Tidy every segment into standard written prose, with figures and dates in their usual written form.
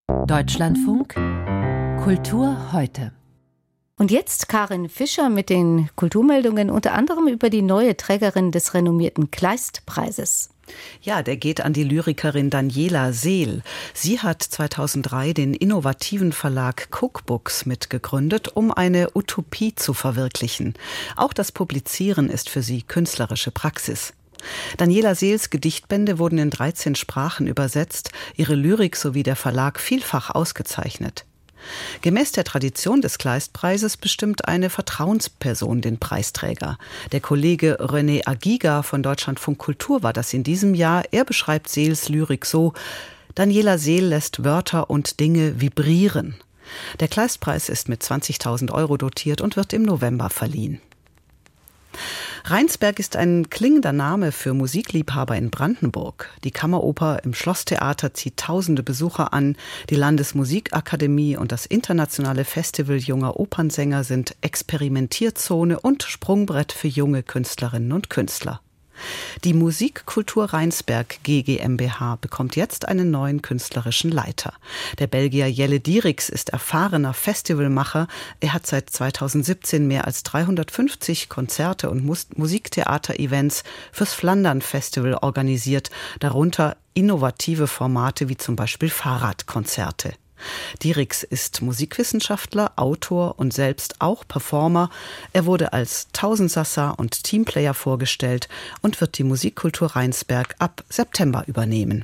Deutschlandfunk Kultur heute. Und jetzt Karin Fischer mit den Kulturmeldungen, unter anderem über die neue Trägerin des renommierten Kleist-Preises. Ja, der geht an die Lyrikerin Daniela Seel. Sie hat 2003 den innovativen Verlag Cookbooks mitgegründet, um eine Utopie zu verwirklichen. Auch das Publizieren ist für sie künstlerische Praxis. Daniela Seels Gedichtbände wurden in 13 Sprachen übersetzt, ihre Lyrik sowie der Verlag vielfach ausgezeichnet. Gemäß der Tradition des Kleist-Preises bestimmt eine Vertrauensperson den Preisträger. Der Kollege René Agiga von Deutschlandfunk Kultur war das in diesem Jahr. Er beschreibt Seels Lyrik so: Daniela Seel lässt Wörter und Dinge vibrieren. Der Kleist-Preis ist mit 20.000 € dotiert und wird im November verliehen. Rheinsberg ist ein klingender Name für Musikliebhaber in Brandenburg. Die Kammeroper im Schlosstheater zieht tausende Besucher an. Die Landesmusikakademie und das internationale Festival junger Opernsänger sind Experimentierzone und Sprungbrett für junge Künstlerinnen und Künstler. Die Musikkultur Rheinsberg GmbH bekommt jetzt einen neuen künstlerischen Leiter. Der Belgier Jelle Dieriks ist erfahrener Festivalmacher. Er hat seit 2017 mehr als 350 Konzerte und Musiktheater-Events fürs Flandern-Festival organisiert, darunter innovative Formate wie zum Beispiel Fahrradkonzerte. Dieriks ist Musikwissenschaftler, Autor und selbst auch Performer. Er wurde als Tausendsassa und Teamplayer vorgestellt und wird die Musikkultur Rheinsberg ab September übernehmen.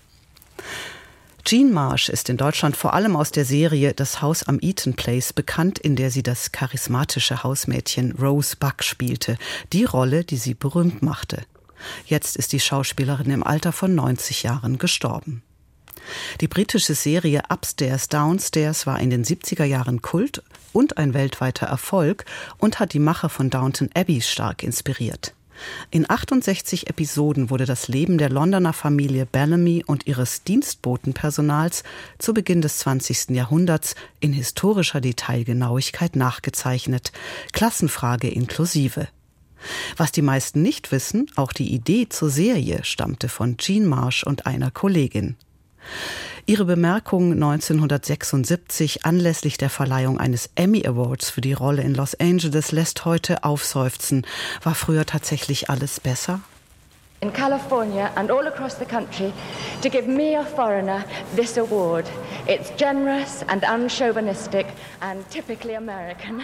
Jean Marsh ist in Deutschland vor allem aus der Serie Das Haus am Eaton Place bekannt, in der sie das charismatische Hausmädchen Rose Buck spielte, die Rolle, die sie berühmt machte. Jetzt ist die Schauspielerin im Alter von 90 Jahren gestorben. Die britische Serie Upstairs, Downstairs war in den 70er Jahren Kult und ein weltweiter Erfolg und hat die Macher von Downton Abbey stark inspiriert. In 68 Episoden wurde das Leben der Londoner Familie Bellamy und ihres Dienstbotenpersonals zu Beginn des 20. Jahrhunderts in historischer Detailgenauigkeit nachgezeichnet, Klassenfrage inklusive. Was die meisten nicht wissen, auch die Idee zur Serie stammte von Jean Marsh und einer Kollegin. Ihre Bemerkung 1976 anlässlich der Verleihung eines Emmy Awards für die Rolle in Los Angeles lässt heute aufseufzen. War früher tatsächlich alles besser? In California and all across the country to give me, a foreigner, this award. It's generous and unchauvinistic and typically American.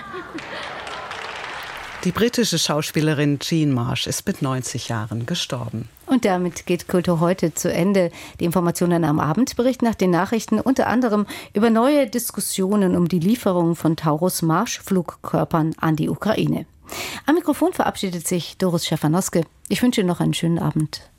Die britische Schauspielerin Jean Marsh ist mit 90 Jahren gestorben. Und damit geht Kultur heute zu Ende. Die Informationen am Abend berichten nach den Nachrichten unter anderem über neue Diskussionen um die Lieferung von Taurus-Marschflugkörpern an die Ukraine. Am Mikrofon verabschiedet sich Doris Schäfer-Noske. Ich wünsche Ihnen noch einen schönen Abend.